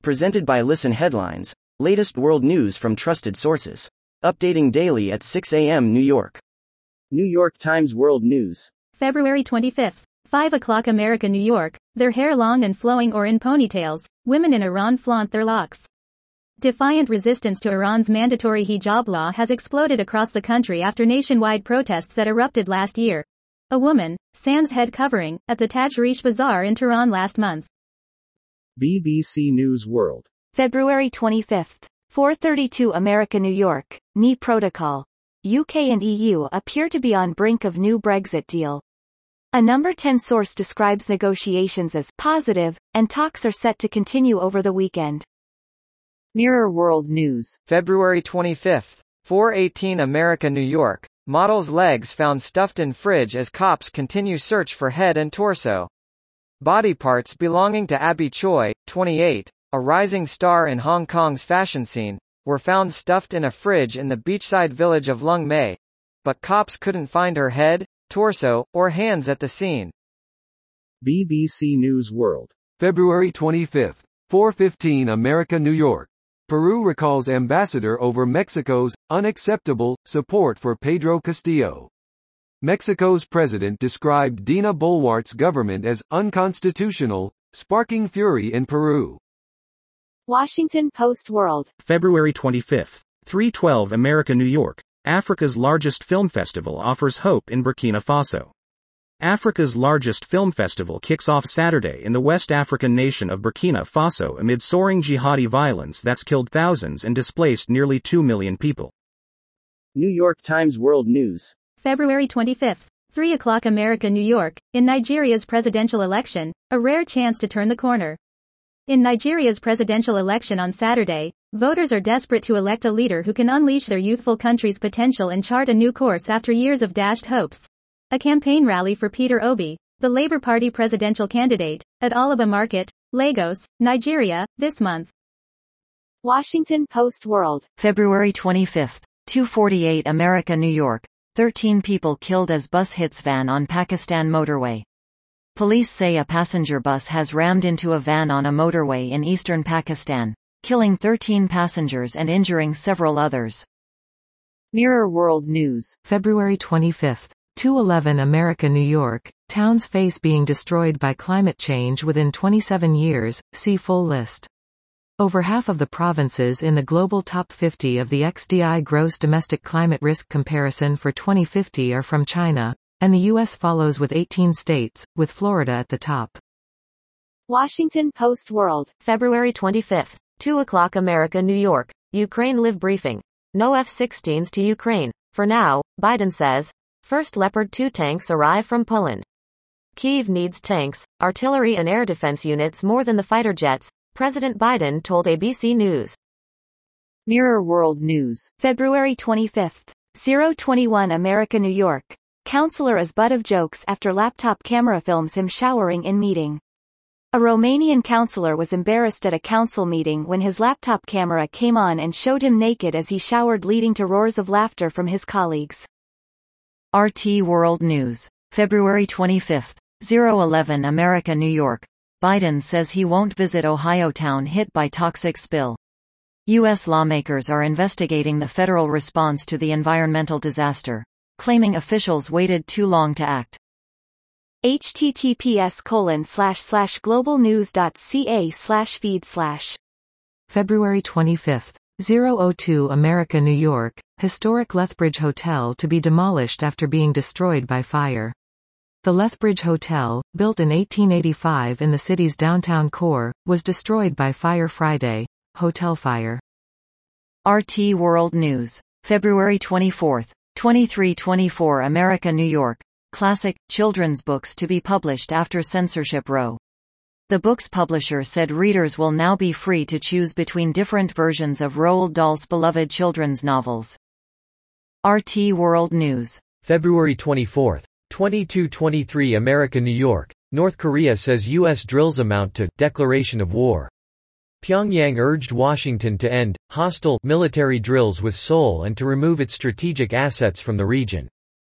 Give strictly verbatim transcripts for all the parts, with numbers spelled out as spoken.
Presented by Listen Headlines, latest world news from trusted sources. Updating daily at six a m New York. New York Times World News. February twenty-fifth, five o'clock America, New York. Their hair long and flowing or in ponytails, women in Iran flaunt their locks. Defiant resistance to Iran's mandatory hijab law has exploded across the country after nationwide protests that erupted last year. A woman, sans head covering, at the Tajrish Bazaar in Tehran last month. B B C News World. February twenty-fifth, four thirty-two America, New York. N I Protocol. U K and E U appear to be on brink of new Brexit deal. A number ten source describes negotiations as positive, and talks are set to continue over the weekend. Mirror World News. February twenty-fifth, four eighteen America, New York. Model's legs found stuffed in fridge as cops continue search for head and torso. Body parts belonging to Abby Choi, twenty-eight, a rising star in Hong Kong's fashion scene, were found stuffed in a fridge in the beachside village of Lung Mei. But cops couldn't find her head, torso, or hands at the scene. B B C News World. February twenty-fifth, four fifteen America, New York. Peru recalls ambassador over Mexico's unacceptable support for Pedro Castillo. Mexico's president described Dina Boluarte's government as unconstitutional, sparking fury in Peru. Washington Post World. February twenty-fifth, three twelve America, New York. Africa's largest film festival offers hope in Burkina Faso. Africa's largest film festival kicks off Saturday in the West African nation of Burkina Faso amid soaring jihadi violence that's killed thousands and displaced nearly two million people. New York Times World News. February twenty-fifth, three o'clock America, New York. In Nigeria's presidential election, a rare chance to turn the corner. In Nigeria's presidential election on Saturday, voters are desperate to elect a leader who can unleash their youthful country's potential and chart a new course after years of dashed hopes. A campaign rally for Peter Obi, the Labour Party presidential candidate, at Alaba Market, Lagos, Nigeria, this month. Washington Post World. February twenty-fifth, two forty-eight America, New York. thirteen people killed as bus hits van on Pakistan motorway. Police say a passenger bus has rammed into a van on a motorway in eastern Pakistan, killing thirteen passengers and injuring several others. Mirror World News. February twenty-fifth, two eleven America, New York. Towns face being destroyed by climate change within twenty-seven years, see full list. Over half of the provinces in the global top fifty of the X D I Gross Domestic Climate Risk Comparison for twenty fifty are from China, and the U S follows with eighteen states, with Florida at the top. Washington Post World. February twenty-fifth, two o'clock America, New York. Ukraine Live briefing. No F sixteens to Ukraine, for now, Biden says. First Leopard two tanks arrive from Poland. Kyiv needs tanks, artillery and air defense units more than the fighter jets, President Biden told A B C News. Mirror World News. February twenty-fifth, oh twenty-one America, New York. Counselor is butt of jokes after laptop camera films him showering in meeting. A Romanian counselor was embarrassed at a council meeting when his laptop camera came on and showed him naked as he showered, leading to roars of laughter from his colleagues. R T World News. February twenty-fifth, oh eleven America, New York. Biden says he won't visit Ohio town hit by toxic spill. U S lawmakers are investigating the federal response to the environmental disaster, claiming officials waited too long to act. https colon slash slash globalnews.ca slash feed slash. February twenty-fifth, oh two America, New York. Historic Lethbridge Hotel to be demolished after being destroyed by fire. The Lethbridge Hotel, built in eighteen eighty-five in the city's downtown core, was destroyed by fire Friday. Hotel fire. R T World News. February twenty-fourth, twenty-three twenty-four America, New York. Classic, children's books to be published after censorship row. The book's publisher said readers will now be free to choose between different versions of Roald Dahl's beloved children's novels. R T World News. February twenty-fourth, twenty-two twenty-three America, New York. North Korea says U S drills amount to declaration of war. Pyongyang urged Washington to end hostile military drills with Seoul and to remove its strategic assets from the region.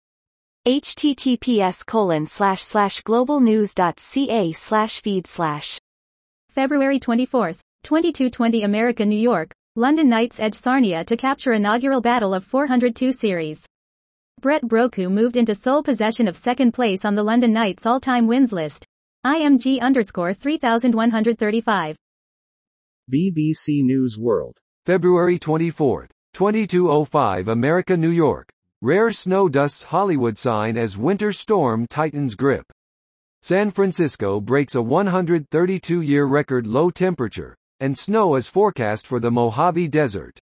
https colon slash slash globalnews.ca slash feed slash. February twenty-fourth, twenty-two twenty America New York, London Knights edge Sarnia to capture inaugural Battle of four hundred two series. Brett Broku moved into sole possession of second place on the London Knights all-time wins list. I M G underscore three thousand one hundred thirty-five. B B C News World. February twenty-fourth, twenty-two oh five America New York. Rare snow dusts Hollywood sign as winter storm tightens grip. San Francisco breaks a one hundred thirty-two year record low temperature, and snow is forecast for the Mojave Desert.